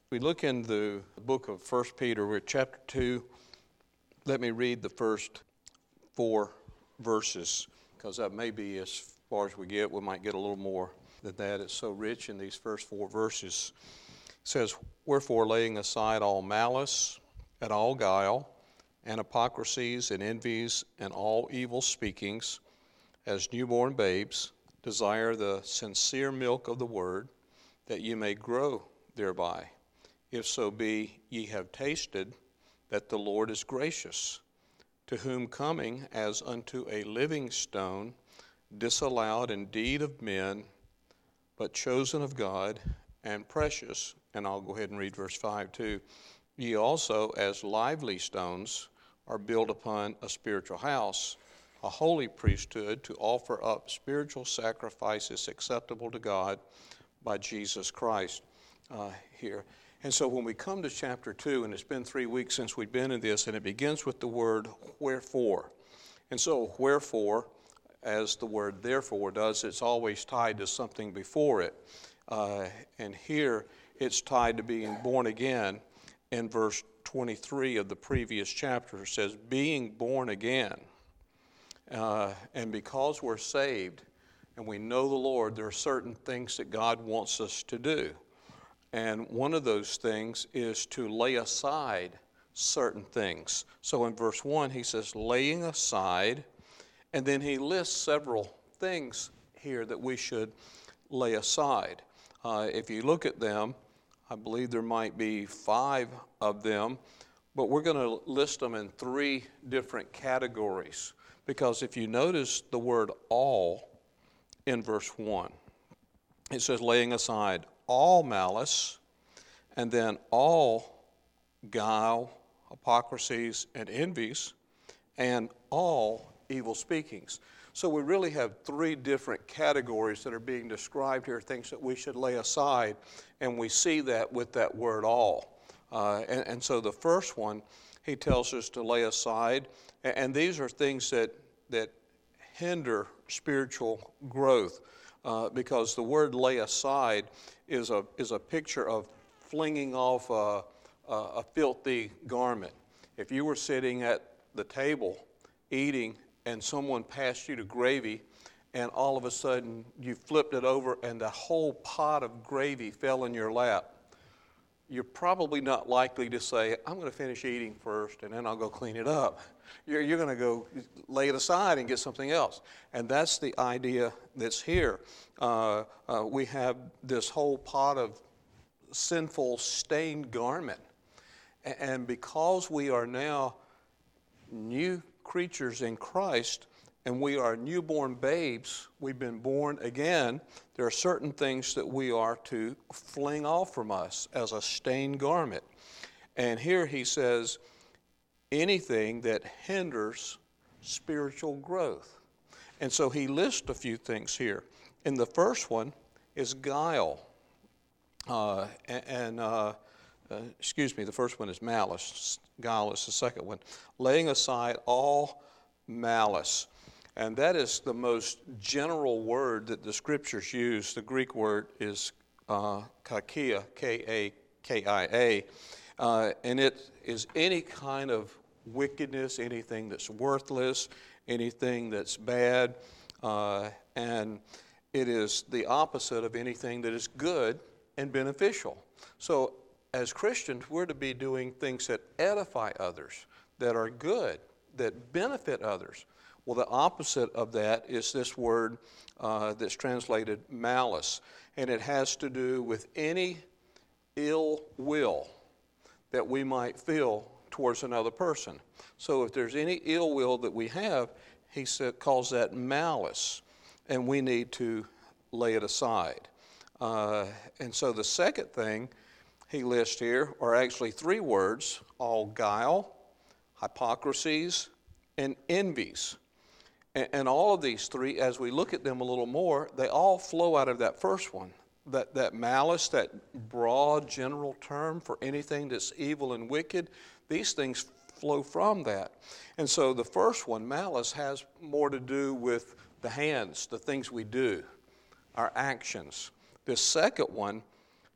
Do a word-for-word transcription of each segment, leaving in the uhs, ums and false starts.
We look in the book of First Peter, we're at chapter two. Let me read the first four verses, because that may be as far as we get. We might get a little more than that. It's so rich in these first four verses. It says, "Wherefore, laying aside all malice and all guile, and hypocrisies and envies and all evil speakings, as newborn babes, desire the sincere milk of the word, that ye may grow thereby. If so be ye have tasted that the Lord is gracious, to whom coming as unto a living stone, disallowed indeed of men, but chosen of God and precious." And I'll go ahead and read verse five too. "Ye also, as lively stones, are built upon a spiritual house, a holy priesthood, to offer up spiritual sacrifices acceptable to God by Jesus Christ." Uh, here. And so when we come to chapter two, and it's been three weeks since we've been in this, and it begins with the word wherefore. And so wherefore, as the word therefore does, it's always tied to something before it. Uh, and here it's tied to being born again. In verse twenty-three of the previous chapter, it says, being born again. Uh, and because we're saved and we know the Lord, there are certain things that God wants us to do. And one of those things is to lay aside certain things. So in verse one, he says, laying aside, and then he lists several things here that we should lay aside. Uh, if you look at them, I believe there might be five of them, but we're going to list them in three different categories. Because if you notice the word all in verse one, it says laying aside all malice, and then all guile, hypocrisies, and envies, and all evil speakings. So we really have three different categories that are being described here, things that we should lay aside, and we see that with that word all. Uh, and, and so the first one, he tells us to lay aside, and, and these are things that, that hinder spiritual growth, uh, because the word lay aside is a, is a picture of flinging off a, a, a filthy garment. If you were sitting at the table eating and someone passed you to gravy, and all of a sudden you flipped it over and the whole pot of gravy fell in your lap, you're probably not likely to say, I'm going to finish eating first and then I'll go clean it up. You're, you're going to go lay it aside and get something else. And that's the idea that's here. Uh, uh, we have this whole pot of sinful stained garment. And because we are now new creatures in Christ, and we are newborn babes, we've been born again, there are certain things that we are to fling off from us as a stained garment. And here he says, anything that hinders spiritual growth. And so he lists a few things here. And the first one is guile. Uh, and, uh, uh, excuse me, the first one is malice. Guile is the second one. Laying aside all malice. And that is the most general word that the scriptures use. The Greek word is uh, kakia, K A K I A. Uh, and it is any kind of wickedness, anything that's worthless, anything that's bad. Uh, and it is the opposite of anything that is good and beneficial. So as Christians, we're to be doing things that edify others, that are good, that benefit others. Well, the opposite of that is this word uh, that's translated malice, and it has to do with any ill will that we might feel towards another person. So if there's any ill will that we have, he said, calls that malice, and we need to lay it aside. Uh, and so the second thing he lists here are actually three words: all guile, hypocrisies, and envies. And, and all of these three, as we look at them a little more, they all flow out of that first one. That, that malice, that broad general term for anything that's evil and wicked, these things flow from that. And so the first one, malice, has more to do with the hands, the things we do, our actions. The second one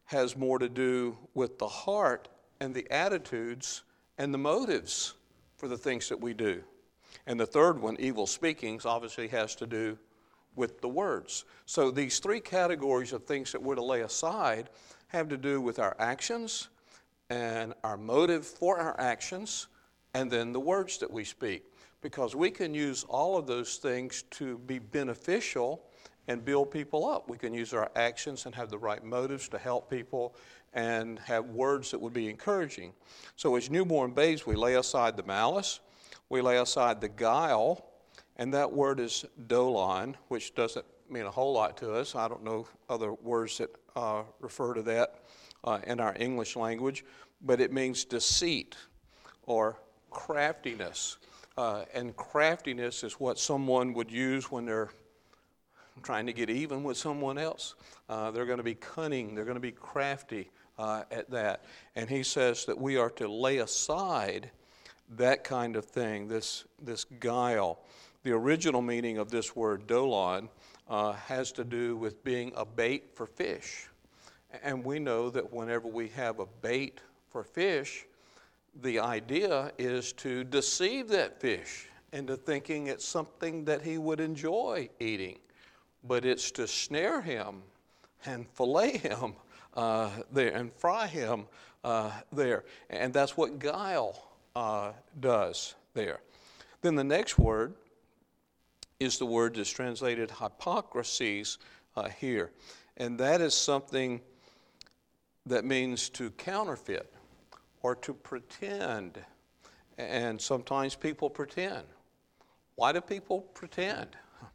has more to do with the heart and the attitudes and the motives for the things that we do. And the third one, evil speakings, obviously has to do with the words. So these three categories of things that we're to lay aside have to do with our actions and our motive for our actions, and then the words that we speak. Because we can use all of those things to be beneficial and build people up. We can use our actions and have the right motives to help people and have words that would be encouraging. So as newborn babes, we lay aside the malice, we lay aside the guile, and that word is dolon, which doesn't mean a whole lot to us. I don't know other words that uh, refer to that uh, in our English language, but it means deceit or craftiness. Uh, and craftiness is what someone would use when they're trying to get even with someone else. Uh, they're going to be cunning. They're going to be crafty uh, at that. And he says that we are to lay aside that kind of thing, this, this guile. The original meaning of this word dolon uh, has to do with being a bait for fish. And we know that whenever we have a bait for fish, the idea is to deceive that fish into thinking it's something that he would enjoy eating. But it's to snare him and fillet him uh, there and fry him uh, there. And that's what guile uh, does there. Then the next word is the word that's translated hypocrisies uh, here. And that is something that means to counterfeit or to pretend. And sometimes people pretend. Why do people pretend?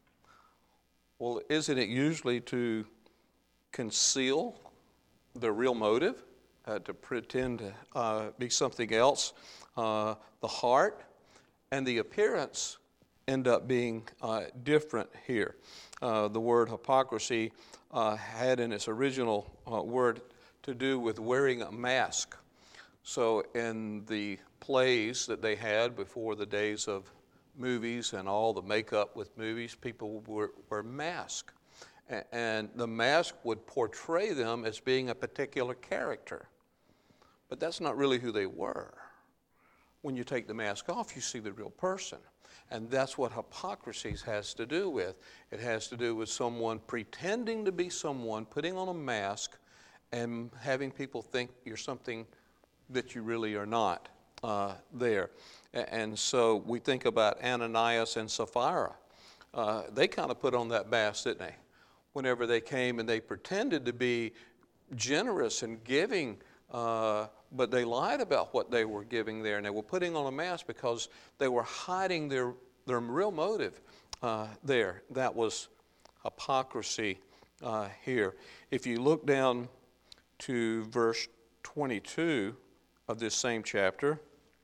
Well, isn't it usually to conceal the real motive, uh, to pretend to uh, be something else? Uh, the heart and the appearance end up being uh, different here. Uh, the word hypocrisy uh, had in its original uh, word to do with wearing a mask. So in the plays that they had before the days of movies and all the makeup with movies, people were, were masked. And the mask would portray them as being a particular character. But that's not really who they were. When you take the mask off, you see the real person. And that's what hypocrisy has to do with. It has to do with someone pretending to be someone, putting on a mask, and having people think you're something that you really are not uh, there. And so we think about Ananias and Sapphira. Uh, they kind of put on that mask, didn't they? Whenever they came and they pretended to be generous and giving, uh, but they lied about what they were giving there. And they were putting on a mask because they were hiding their, their real motive uh, there. That was hypocrisy uh, here. If you look down to verse twenty-two of this same chapter,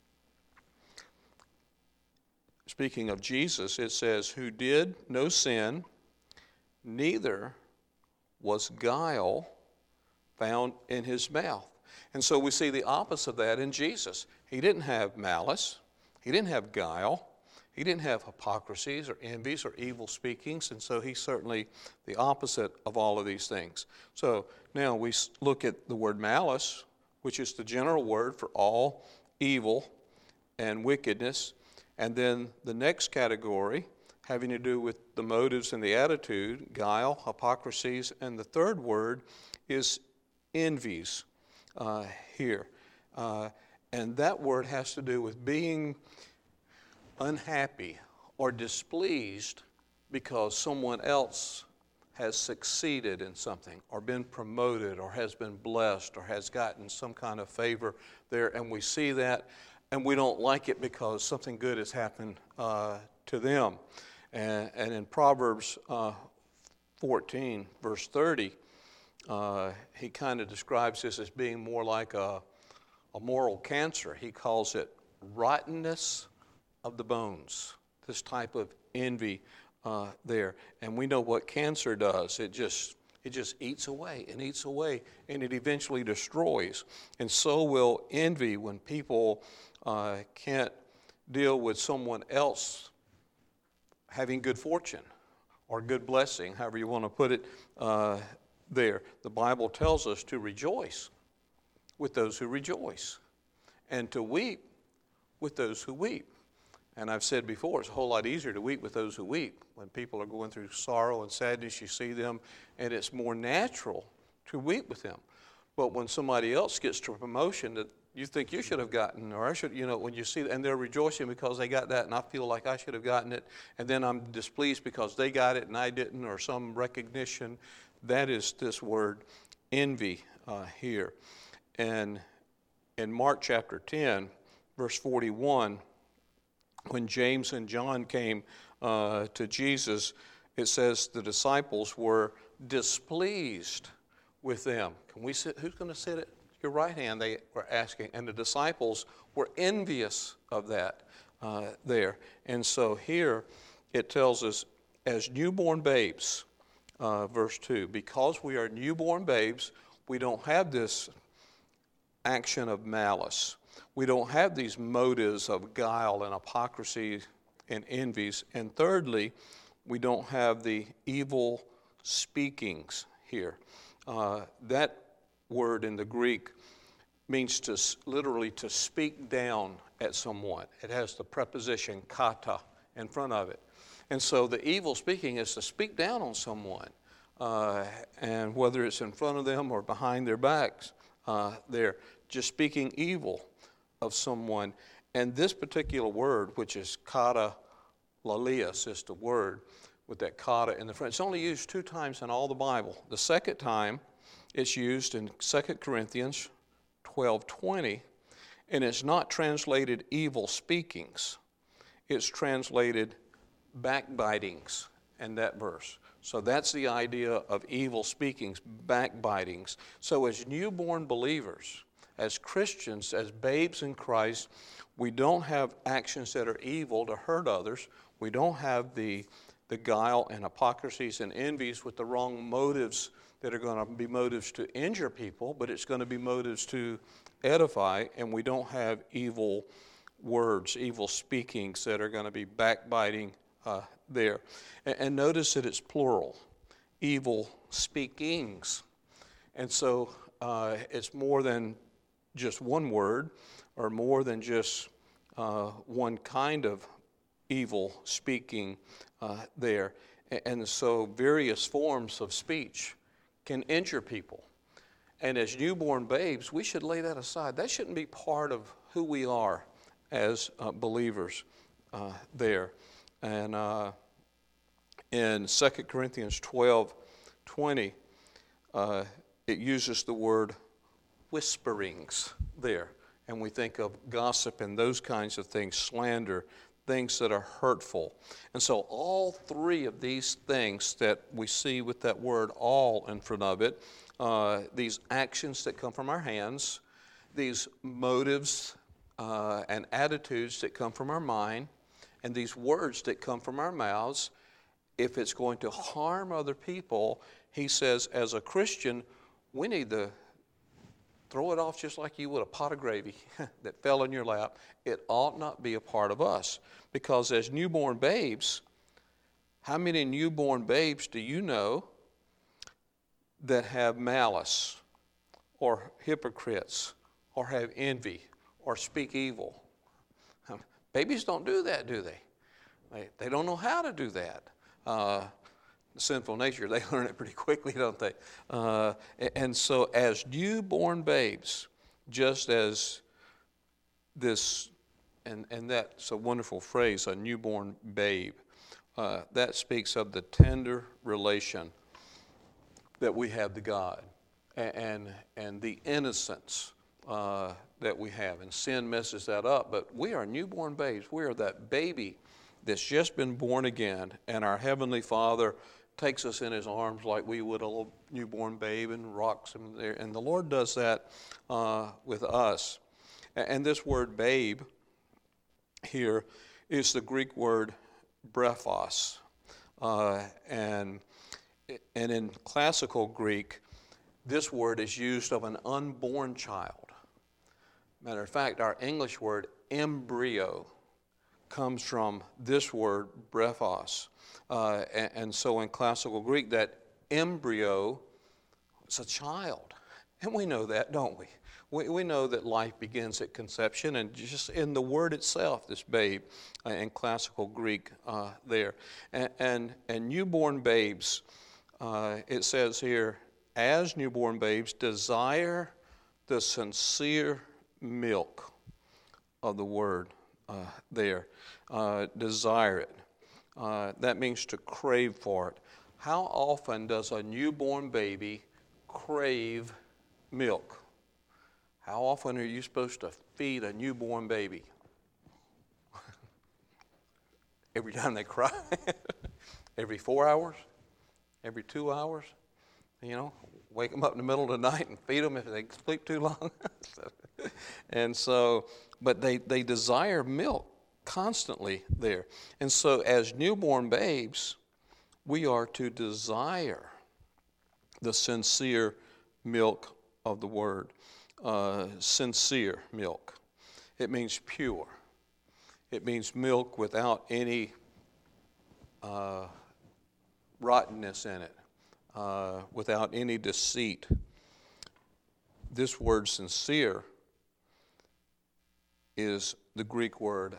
speaking of Jesus, it says, who did no sin, neither was guile found in his mouth. And so we see the opposite of that in Jesus. He didn't have malice. He didn't have guile. He didn't have hypocrisies or envies or evil speakings. And so he's certainly the opposite of all of these things. So now we look at the word malice, which is the general word for all evil and wickedness. And then the next category, having to do with the motives and the attitude, guile, hypocrisies, and the third word is envies uh, here. Uh, and that word has to do with being unhappy or displeased because someone else has succeeded in something or been promoted or has been blessed or has gotten some kind of favor there. And we see that and we don't like it because something good has happened uh, to them. And, and in Proverbs uh, fourteen, verse thirty, uh, he kind of describes this as being more like a, a moral cancer. He calls it rottenness of the bones, this type of envy uh, there. And we know what cancer does. It just it just eats away and eats away, and it eventually destroys. And so will envy when people uh, can't deal with someone else having good fortune or good blessing, however you want to put it uh, there. The Bible tells us to rejoice with those who rejoice and to weep with those who weep. And I've said before, it's a whole lot easier to weep with those who weep. When people are going through sorrow and sadness, you see them, and it's more natural to weep with them. But when somebody else gets to a promotion that you think you should have gotten, or I should, you know, when you see, and they're rejoicing because they got that, and I feel like I should have gotten it, and then I'm displeased because they got it and I didn't, or some recognition, that is this word envy uh, here. And in Mark chapter ten, verse forty-one, when James and John came uh, to Jesus, it says the disciples were displeased with them. Can we sit? Who's going to sit at your right hand? They were asking, and the disciples were envious of that uh, there. And so here it tells us, as newborn babes, uh, verse two, because we are newborn babes, we don't have this action of malice. We don't have these motives of guile and hypocrisy and envies. And thirdly, we don't have the evil speakings here. Uh, that word in the Greek means to literally to speak down at someone. It has the preposition kata in front of it. And so the evil speaking is to speak down on someone, uh, and whether it's in front of them or behind their backs, uh, they're just speaking evil of someone. And this particular word, which is kata lalias, is the word with that kata in the front. It's only used two times in all the Bible. The second time it's used in Second Corinthians twelve twenty, and it's not translated evil speakings. It's translated backbitings in that verse. So that's the idea of evil speakings, backbitings. So as newborn believers, as Christians, as babes in Christ, we don't have actions that are evil to hurt others. We don't have the, the guile and hypocrisies and envies with the wrong motives that are going to be motives to injure people, but it's going to be motives to edify, and we don't have evil words, evil speakings that are going to be backbiting uh, there. And, and notice that it's plural, evil speakings. And so uh, it's more than just one word, or more than just uh, one kind of evil speaking uh, there. And so various forms of speech can injure people. And as newborn babes, we should lay that aside. That shouldn't be part of who we are as uh, believers uh, there. And uh, in Second Corinthians twelve twenty, uh, it uses the word whisperings there. And we think of gossip and those kinds of things, slander, things that are hurtful. And so all three of these things that we see with that word all in front of it, uh, these actions that come from our hands, these motives uh, and attitudes that come from our mind, and these words that come from our mouths, if it's going to harm other people, he says, as a Christian, we need to throw it off just like you would a pot of gravy that fell in your lap. It ought not be a part of us. Because as newborn babes, how many newborn babes do you know that have malice or hypocrites or have envy or speak evil? Babies don't do that, do they? They, they don't know how to do that. Uh, the sinful nature, they learn it pretty quickly, don't they? Uh, and so as newborn babes, just as this, and, and that's a wonderful phrase, a newborn babe, uh, that speaks of the tender relation that we have to God, and, and, and the innocence uh, that we have. And sin messes that up, but we are newborn babes. We are that baby that's just been born again, and our Heavenly Father takes us in His arms like we would a little newborn babe and rocks Him there. And the Lord does that uh, with us. And this word babe here is the Greek word brephos. Uh, and, and in classical Greek, this word is used of an unborn child. Matter of fact, our English word embryo comes from this word brephos. Uh, and, and so in classical Greek, that embryo it's a child. And we know that, don't we? We, we know that life begins at conception, and just in the word itself, this babe, uh, in classical Greek uh, there. And, and, and newborn babes, uh, it says here, as newborn babes, desire the sincere milk of the word uh, there. Uh, desire it. Uh, that means to crave for it. How often does a newborn baby crave milk? How often are you supposed to feed a newborn baby? Every time they cry? Every four hours? Every two hours? You know, wake them up in the middle of the night and feed them if they sleep too long. And so, but they, they desire milk constantly there. And so as newborn babes, we are to desire the sincere milk of the word. Uh, sincere milk. It means pure. It means milk without any uh, rottenness in it, uh, without any deceit. This word sincere is the Greek word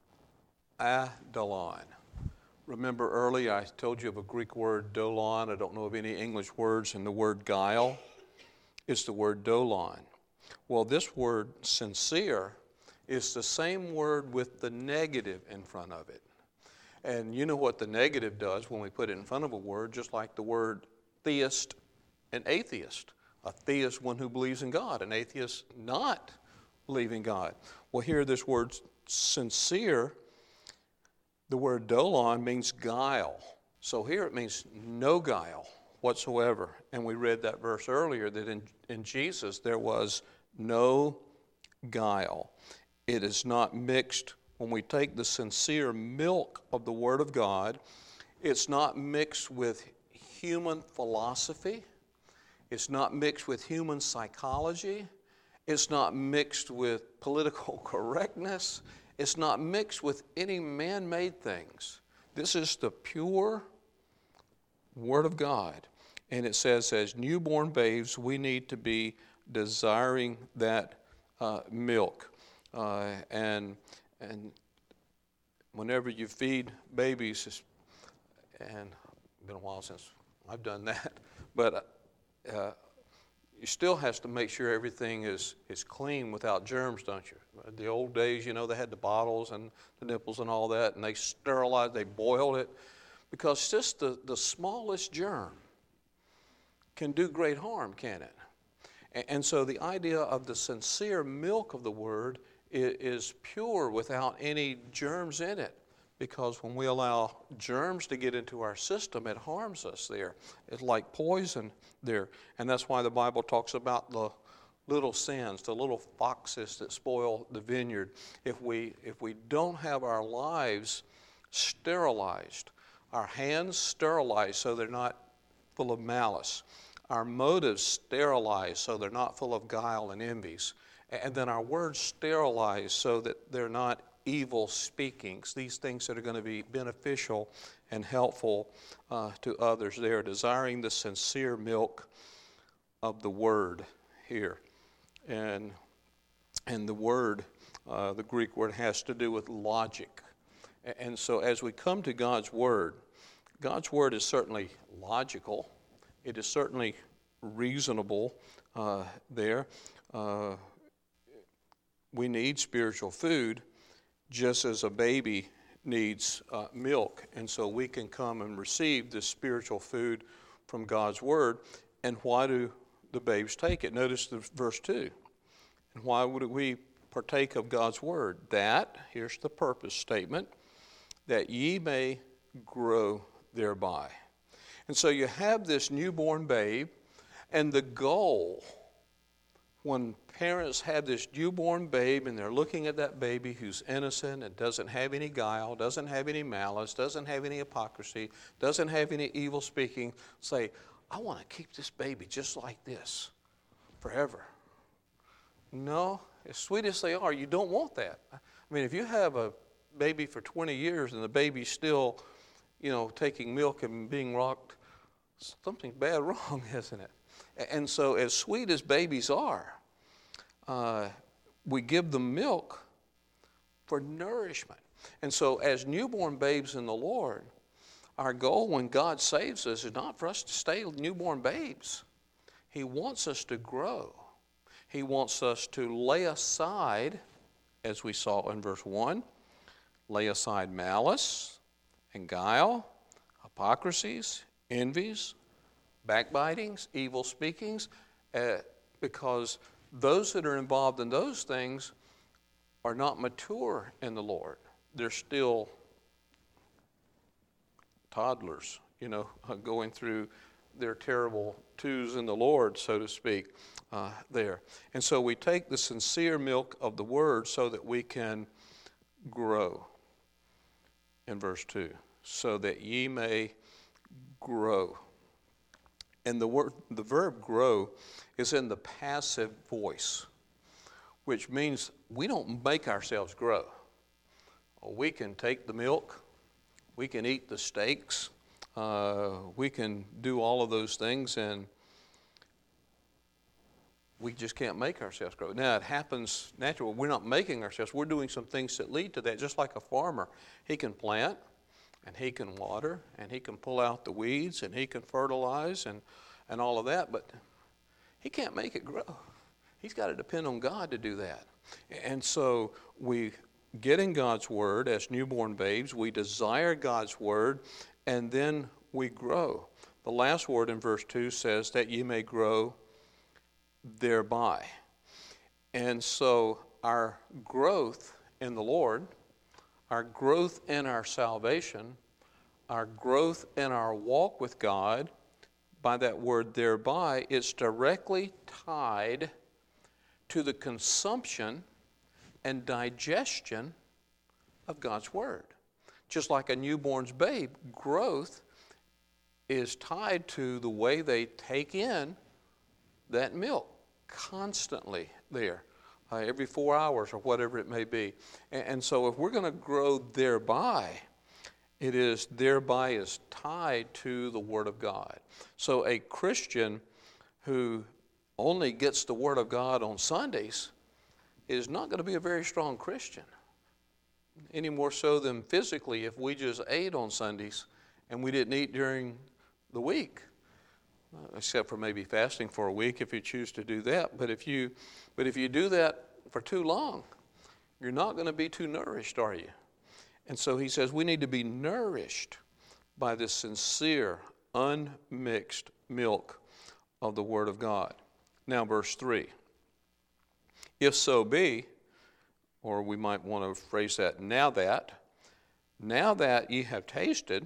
adolon. Remember earlier I told you of a Greek word dolon. I don't know of any English words, and the word guile. It's the word dolon. Well, this word sincere is the same word with the negative in front of it. And you know what the negative does when we put it in front of a word, just like the word theist and atheist. A theist, one who believes in God. An atheist, not believing God. Well, here this word sincere, the word dolon means guile. So here it means no guile whatsoever. And we read that verse earlier that in, in Jesus there was no guile. It is not mixed. When we take the sincere milk of the Word of God, it's not mixed with human philosophy. It's not mixed with human psychology. It's not mixed with political correctness. It's not mixed with any man-made things. This is the pure Word of God. And it says, as newborn babes, we need to be desiring that uh, milk. Uh, and and whenever you feed babies, and it's been a while since I've done that, but uh, you still has to make sure everything is, is clean without germs, don't you? The old days, you know, they had the bottles and the nipples and all that, and they sterilized, they boiled it, because just the, the smallest germ can do great harm, can it? And, and so the idea of the sincere milk of the Word is, is pure without any germs in it. Because when we allow germs to get into our system, it harms us there. It's like poison there. And that's why the Bible talks about the little sins, the little foxes that spoil the vineyard. If we, if we don't have our lives sterilized, our hands sterilized so they're not full of malice, our motives sterilized so they're not full of guile and envies, and then our words sterilized so that they're not evil speakings, these things that are going to be beneficial and helpful uh, to others. They are desiring the sincere milk of the Word here. And, and the word, uh, the Greek word, has to do with logic. And so as we come to God's Word, God's Word is certainly logical. It is certainly reasonable uh, there. Uh, we need spiritual food, just as a baby needs uh, milk. And so we can come and receive this spiritual food from God's Word. And why do the babes take it? Notice the verse two. And why would we partake of God's Word? That, here's the purpose statement, that ye may grow thereby. And so you have this newborn babe, and the goal, when parents have this newborn babe and they're looking at that baby who's innocent and doesn't have any guile, doesn't have any malice, doesn't have any hypocrisy, doesn't have any evil speaking, say, I want to keep this baby just like this forever. No, as sweet as they are, you don't want that. I mean, if you have a baby for twenty years and the baby's still, you know, taking milk and being rocked, something's bad wrong, isn't it? And so as sweet as babies are, uh, we give them milk for nourishment. And so as newborn babes in the Lord, our goal when God saves us is not for us to stay newborn babes. He wants us to grow. He wants us to lay aside, as we saw in verse one, lay aside malice and guile, hypocrisies, envies, backbitings, evil speakings, uh, because those that are involved in those things are not mature in the Lord. They're still toddlers, you know, going through their terrible twos in the Lord, so to speak, uh, there. And so we take the sincere milk of the Word so that we can grow. In verse two, so that ye may grow. And the word, the verb grow is in the passive voice, which means we don't make ourselves grow. We can take the milk, we can eat the steaks, uh, we can do all of those things, and we just can't make ourselves grow. Now, it happens naturally. We're not making ourselves. We're doing some things that lead to that, just like a farmer. He can plant, and he can water, and he can pull out the weeds, and he can fertilize, and, and all of that, but he can't make it grow. He's got to depend on God to do that. And so we get in God's Word as newborn babes. We desire God's Word, and then we grow. The last word in verse two says that ye may grow thereby. And so our growth in the Lord, our growth in our salvation, our growth in our walk with God, by that word thereby, is directly tied to the consumption and digestion of God's Word. Just like a newborn's babe, growth is tied to the way they take in that milk constantly there, uh, every four hours or whatever it may be. And, and so if we're going to grow thereby, it is thereby is tied to the Word of God. So a Christian who only gets the Word of God on Sundays is not going to be a very strong Christian, any more so than physically if we just ate on Sundays and we didn't eat during the week, uh, except for maybe fasting for a week if you choose to do that. But if you, but if you do that for too long, you're not going to be too nourished, are you? And so he says we need to be nourished by this sincere, unmixed milk of the Word of God. Now, verse three. If so be, or we might want to phrase that, now that, now that ye have tasted,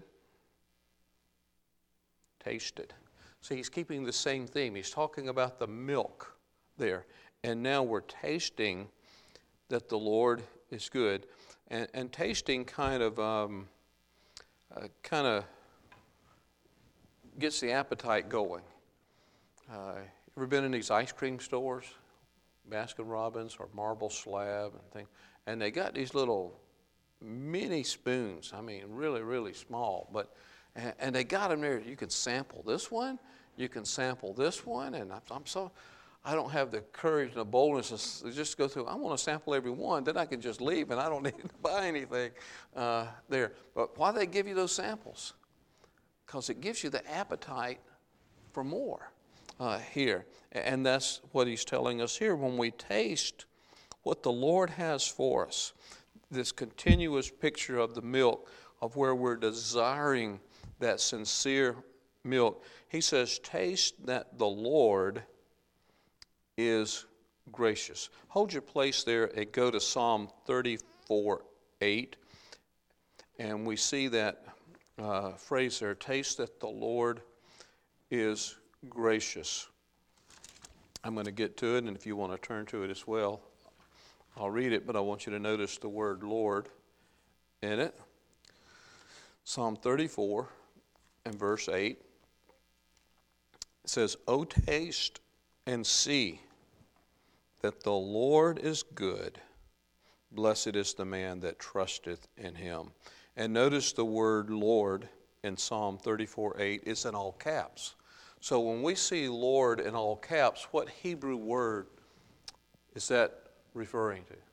tasted. See, he's keeping the same theme. He's talking about the milk there. And now we're tasting that the Lord is good. And, and tasting kind of, um, uh, kind of gets the appetite going. Uh, ever been in these ice cream stores? Baskin Robbins or Marble Slab and things, and they got these little mini spoons. I mean, really, really small. But and, and they got them there. You can sample this one. You can sample this one. And I'm, I'm so, I don't have the courage and the boldness to just go through. I want to sample every one. Then I can just leave, and I don't need to buy anything uh, there. But why do they give you those samples? Because it gives you the appetite for more. Uh, here. And that's what he's telling us here. When we taste what the Lord has for us, this continuous picture of the milk, of where we're desiring that sincere milk, he says, taste that the Lord is gracious. Hold your place there and go to Psalm thirty-four eight. And we see that uh, phrase there, taste that the Lord is gracious. I'm going to get to it, and if you want to turn to it as well, I'll read it, but I want you to notice the word Lord in it. Psalm thirty-four and verse eight. It says, O taste and see that the Lord is good. Blessed is the man that trusteth in him. And notice the word Lord in Psalm thirty-four eight is in all caps. So when we see Lord in all caps, what Hebrew word is that referring to?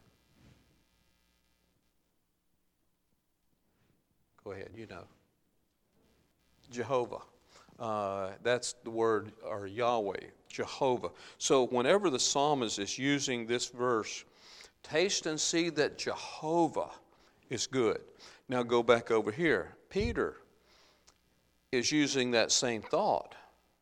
Go ahead, you know. Jehovah. Uh, that's the word, or Yahweh, Jehovah. So whenever the psalmist is using this verse, taste and see that Jehovah is good. Now go back over here. Peter is using that same thought.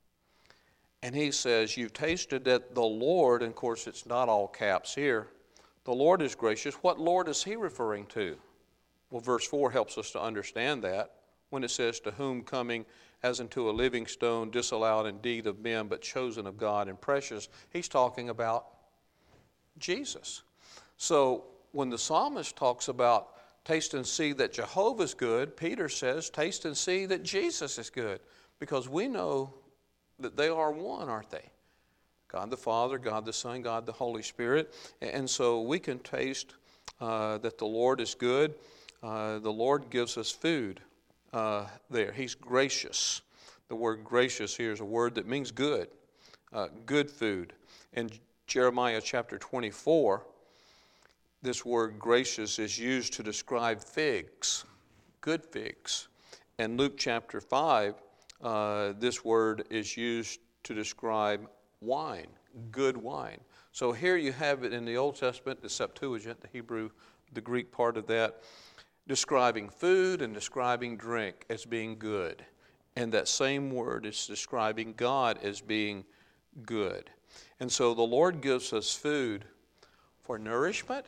And he says, you've tasted that the Lord, and of course it's not all caps here, the Lord is gracious. What Lord is he referring to? Well, verse four helps us to understand that when it says, to whom coming as unto a living stone, disallowed indeed of men, but chosen of God and precious. He's talking about Jesus. So when the psalmist talks about taste and see that Jehovah's good, Peter says, taste and see that Jesus is good. Because we know that they are one, aren't they? God the Father, God the Son, God the Holy Spirit. And so we can taste uh, that the Lord is good. Uh, the Lord gives us food uh, there. He's gracious. The word gracious here is a word that means good, uh, good food. In Jeremiah chapter twenty-four, this word gracious is used to describe figs, good figs. In Luke chapter five, uh, this word is used to describe wine, good wine. So here you have it in the Old Testament, the Septuagint, the Hebrew, the Greek part of that, describing food and describing drink as being good. And that same word is describing God as being good. And so the Lord gives us food for nourishment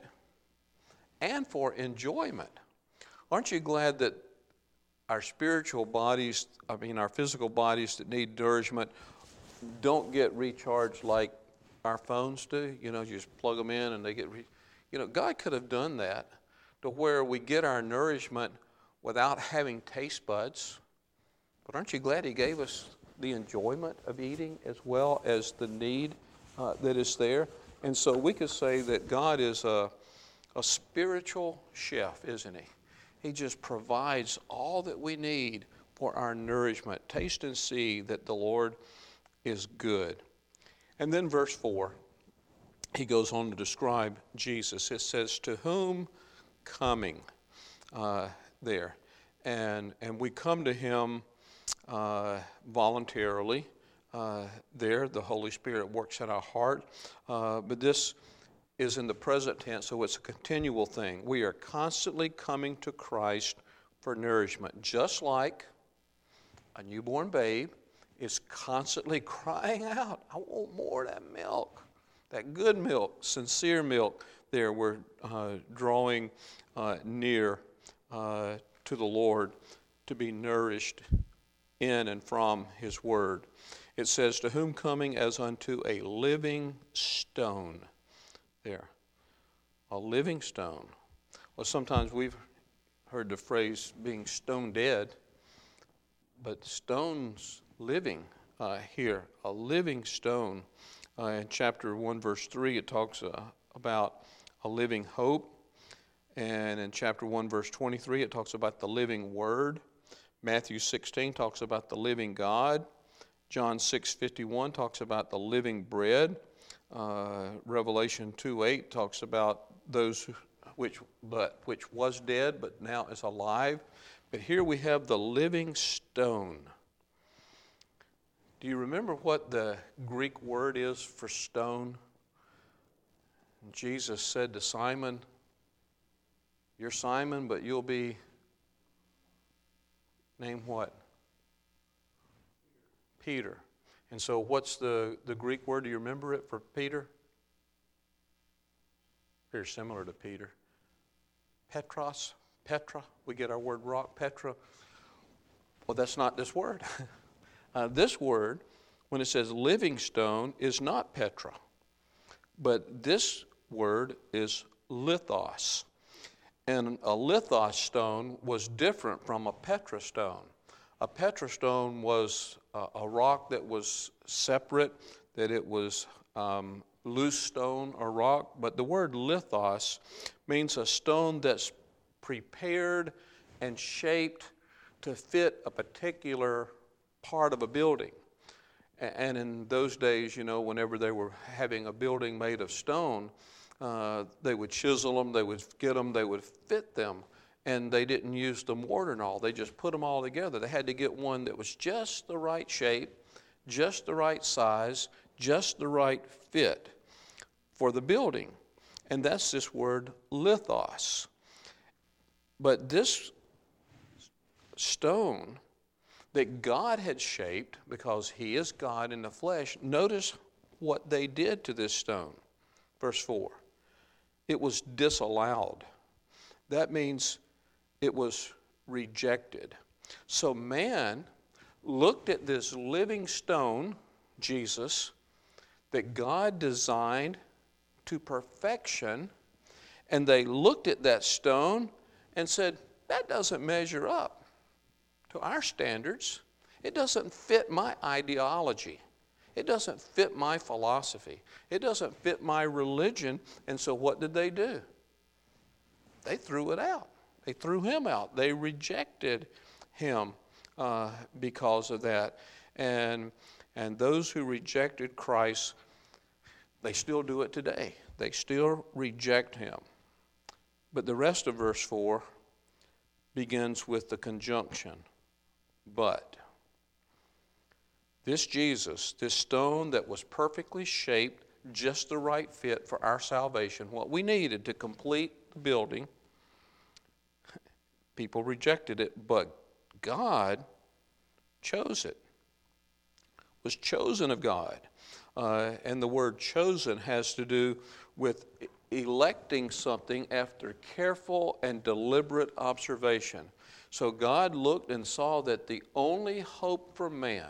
and for enjoyment. Aren't you glad that our spiritual bodies, I mean our physical bodies that need nourishment, don't get recharged like our phones do? You know, you just plug them in and they get, re- you know, God could have done that to where we get our nourishment without having taste buds. But aren't you glad he gave us the enjoyment of eating as well as the need uh, that is there? And so we could say that God is a, a spiritual chef, isn't he? He just provides all that we need for our nourishment. Taste and see that the Lord is good. And then verse four, he goes on to describe Jesus. It says, to whom coming uh, there. And, and we come to him uh, voluntarily uh, there. The Holy Spirit works in our heart. Uh, but this is in the present tense, so it's a continual thing. We are constantly coming to Christ for nourishment, just like a newborn babe is constantly crying out, I want more of that milk, that good milk, sincere milk. There we're uh, drawing uh, near uh, to the Lord to be nourished in and from his word. It says, to whom coming as unto a living stone. There, a living stone. Well, sometimes we've heard the phrase being stone dead, but stone's living uh, here, a living stone. Uh, in chapter one, verse three, it talks uh, about a living hope. And in chapter one, verse twenty-three, it talks about the living word. Matthew sixteen talks about the living God. John six fifty-one talks about the living bread. Uh, Revelation two eight talks about those who, which but which was dead but now is alive. But here we have the living stone. Do you remember what the Greek word is for stone? Jesus said to Simon, you're Simon, but you'll be named what? Peter. And so what's the, the Greek word? Do you remember it for Peter? Very similar to Peter. Petros, Petra. We get our word rock, Petra. Well, that's not this word. uh, this word, when it says living stone, is not Petra. But this word is lithos. And a lithos stone was different from a Petra stone. A Petra stone was a, a rock that was separate, that it was um, loose stone or rock. But the word lithos means a stone that's prepared and shaped to fit a particular part of a building. And in those days, you know, whenever they were having a building made of stone, uh, they would chisel them, they would get them, they would fit them. And they didn't use the mortar and all. They just put them all together. They had to get one that was just the right shape, just the right size, just the right fit for the building. And that's this word lithos. But this stone that God had shaped, because he is God in the flesh, notice what they did to this stone. Verse four. It was disallowed. That means it was rejected. So man looked at this living stone, Jesus, that God designed to perfection, and they looked at that stone and said, that doesn't measure up to our standards. It doesn't fit my ideology. It doesn't fit my philosophy. It doesn't fit my religion. And so what did they do? They threw it out. They threw him out. They rejected him uh, because of that. And, and those who rejected Christ, they still do it today. They still reject him. But the rest of verse four begins with the conjunction, but. This Jesus, this stone that was perfectly shaped, just the right fit for our salvation, what we needed to complete the building, people rejected it, but God chose it. It was chosen of God. Uh, and the word chosen has to do with electing something after careful and deliberate observation. So God looked and saw that the only hope for man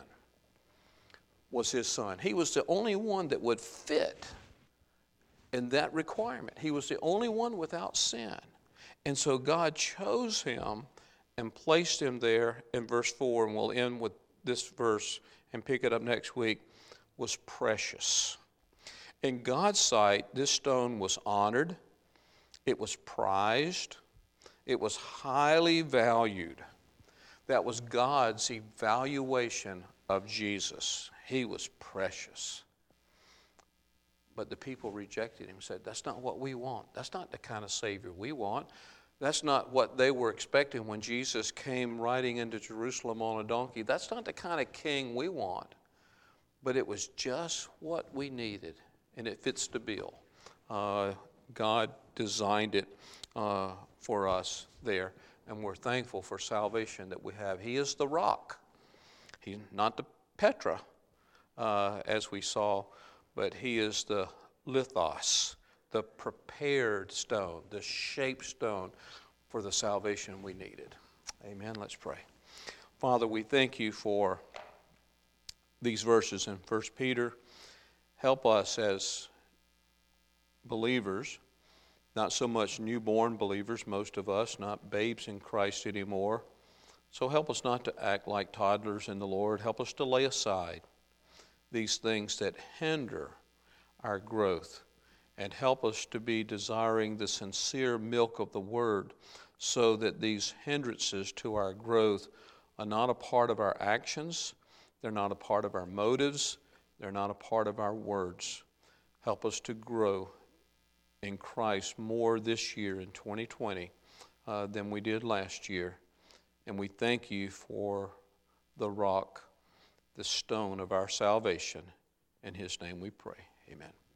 was his son. He was the only one that would fit in that requirement. He was the only one without sin. And so God chose him and placed him there in verse four, and we'll end with this verse and pick it up next week, was precious. In God's sight, this stone was honored, it was prized, it was highly valued. That was God's evaluation of Jesus. He was precious. But the people rejected him and said, that's not what we want. That's not the kind of Savior we want. That's not what they were expecting when Jesus came riding into Jerusalem on a donkey. That's not the kind of king we want. But it was just what we needed, and it fits the bill. Uh, God designed it uh, for us there, and we're thankful for salvation that we have. He is the rock. He's not the Petra, uh, as we saw, but he is the lithos, the prepared stone, the shaped stone for the salvation we needed. Amen. Let's pray. Father, we thank you for these verses in First Peter. Help us as believers, not so much newborn believers, most of us, not babes in Christ anymore. So help us not to act like toddlers in the Lord. Help us to lay aside these things that hinder our growth, and help us to be desiring the sincere milk of the Word, so that these hindrances to our growth are not a part of our actions, they're not a part of our motives, they're not a part of our words. Help us to grow in Christ more this year in twenty twenty uh, than we did last year. And we thank you for the rock, the stone of our salvation. In his name we pray. Amen.